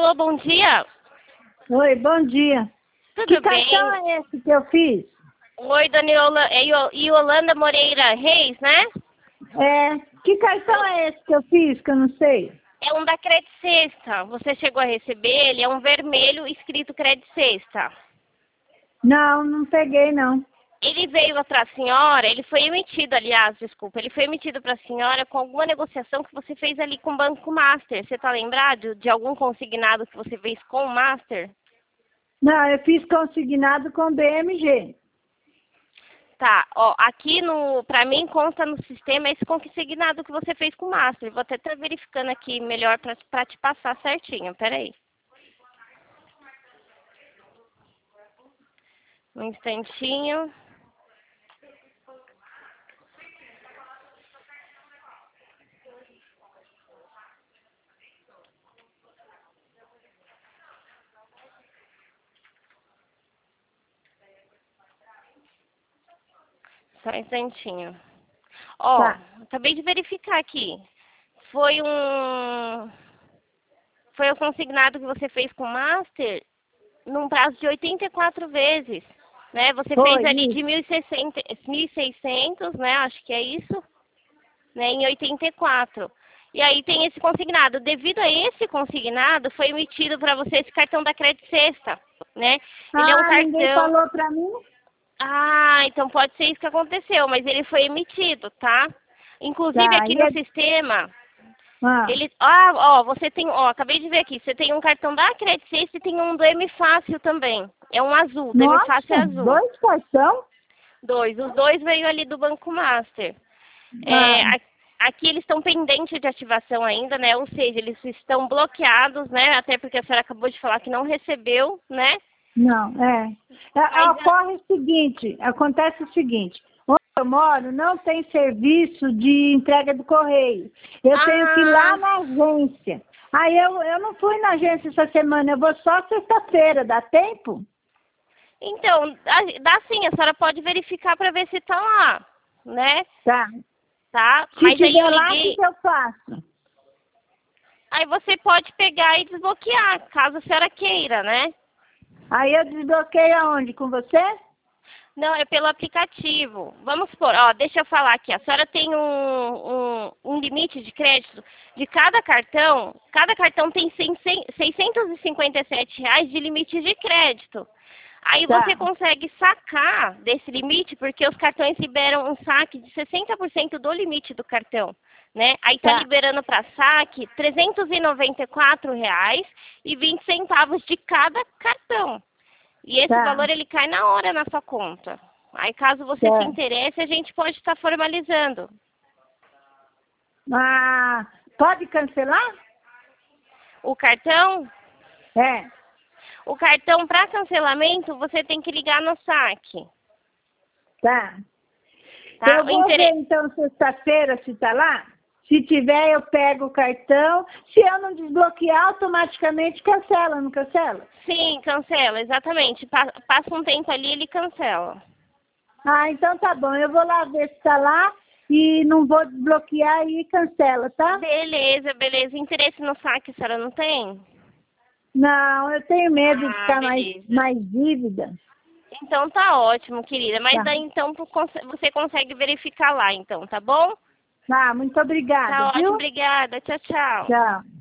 Alô, bom dia. Oi, bom dia. Tudo Que bem? cartão é esse que eu fiz? Oi, dona Yolanda Moreira Reis, né? Que cartão é esse que eu fiz, que eu não sei? É um da Credit Sexta. Você chegou a receber? Ele é um vermelho escrito Credit Sexta. Não, não peguei, não. Ele veio para a senhora, ele foi emitido, aliás, desculpa, ele foi emitido para a senhora com alguma negociação que você fez ali com o Banco Master. Você está lembrado de algum consignado que você fez com o Master? Não, eu fiz consignado com BMG. Tá, ó, aqui pra mim consta no sistema esse consignado que você fez com o Master. Vou até estar verificando aqui melhor para te passar certinho, peraí. Um instantinho. Só um instantinho. Ó, Tá. acabei de verificar aqui. Foi o consignado que você fez com o Master num prazo de 84 vezes, né? Você Foi fez ali isso. de 1.600, né? Acho que é isso, né? Em 84. E aí tem esse consignado. Devido a esse consignado, foi emitido para você esse cartão da Credit Sexta, né? Ele é um Ninguém cartão... falou pra mim? Ah, então pode ser isso que aconteceu, mas ele foi emitido, tá? Inclusive Tá, aqui no sistema, Ah, ele... você tem... acabei de ver aqui, você tem um cartão da Credit Sexta e tem um do M Fácil também. É um azul, do M Fácil é nossa, azul. 2 cartão? Os dois veio ali do Banco Master. Ah, Aqui eles estão pendentes de ativação ainda, né? Ou seja, eles estão bloqueados, né? Até porque a senhora acabou de falar que não recebeu, né? não, Mas, acontece o seguinte, onde eu moro não tem serviço de entrega do correio. Eu tenho que ir lá na agência. Aí eu não fui na agência essa semana, eu vou só sexta-feira, dá tempo? Então, dá sim, a senhora pode verificar para ver se está lá, né? Tá. Tá? Se Mas aí tiver eu lá, o liguei. que eu faço? Aí você pode pegar e desbloquear, caso a senhora queira, né? Aí eu desbloqueio aonde? Com você? Não, é pelo aplicativo. Vamos supor, ó, deixa eu falar aqui. A senhora tem um limite de crédito de cada cartão. Cada cartão tem R$ 657 de limite de crédito. Aí Tá. você consegue sacar desse limite, porque os cartões liberam um saque de 60% do limite do cartão, né? Aí tá liberando para saque R$ 394,20 de cada cartão. E esse valor ele cai na hora na sua conta. Aí caso você se interesse, a gente pode estar formalizando. Ah, pode cancelar? O cartão? É. O cartão para cancelamento, você tem que ligar no saque. Tá. Tá? Eu vou ver então sexta-feira se tá lá. Se tiver, eu pego o cartão. Se eu não desbloquear, automaticamente cancela, não cancela? Sim, cancela, exatamente. Passa um tempo ali, ele cancela. Ah, então tá bom. Eu vou lá ver se tá lá e não vou desbloquear e cancela, tá? Beleza, beleza. Interesse no saque, a senhora não tem? Não, eu tenho medo de ficar beleza. mais dívida. Então tá ótimo, querida. Mas daí então você consegue verificar lá, então, tá bom? Tá, muito obrigada, Tá viu? ótimo, obrigada. Tchau, tchau. Tchau.